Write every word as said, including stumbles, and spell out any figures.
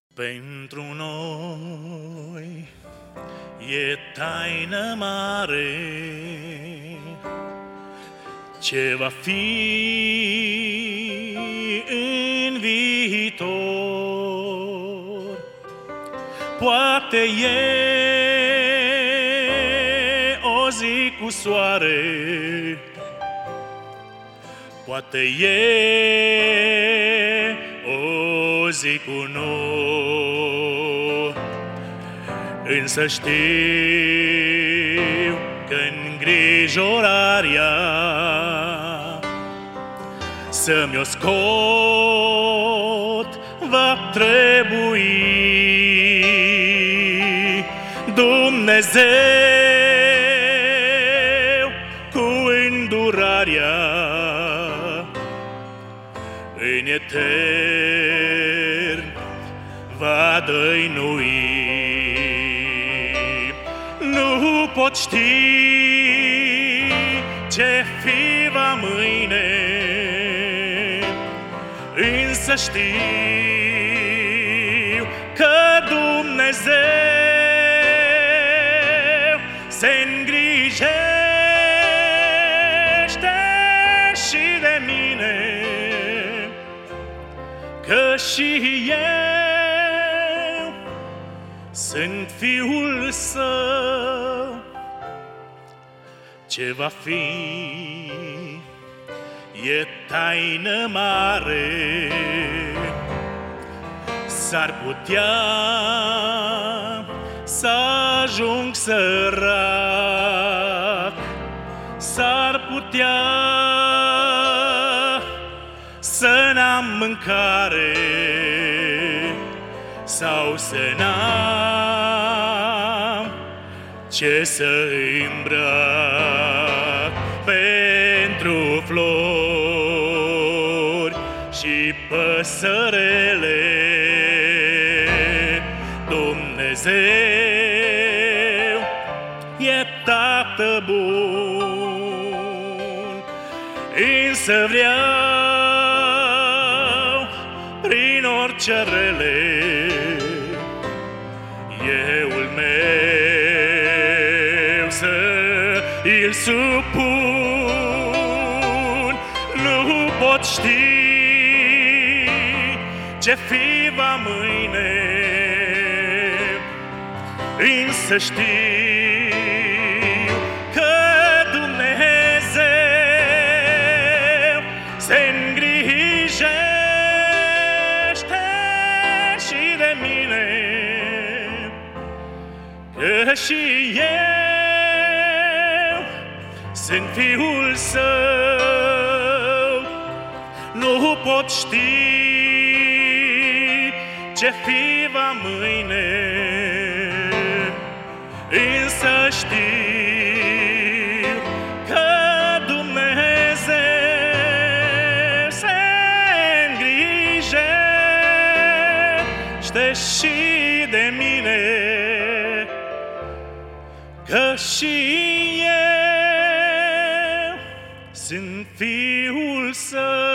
Pentru noi e taină mare ce va fi în viitor. Poate e o zi cu soare, poate e o zi cu nor, însă știu că îngrijorarea să-mi-o scot va trebui. Dumnezeu cu îndurarea în etern va dăinui. Nu pot ști ce fi va mâine, însă știu că Dumnezeu se îngrijește și de mine, că și eu sunt fiul său. Ce va fi e taină mare, s-ar putea să ajung sărac, s-ar putea să n-am mâncare sau să n-am ce să îmbrac. Pentru flori și păsărele Dumnezeu e Tată bun, însă vreau prin orice rele euul meu să îl supun. Nu pot ști ce fi va mâine, însă știu că Dumnezeu se îngrijește și de mine, că și eu sunt fiul său. Nu pot ști ce fi va mâine, însă știu că Dumnezeu se îngrijește și de mine, că și eu sunt fiul său.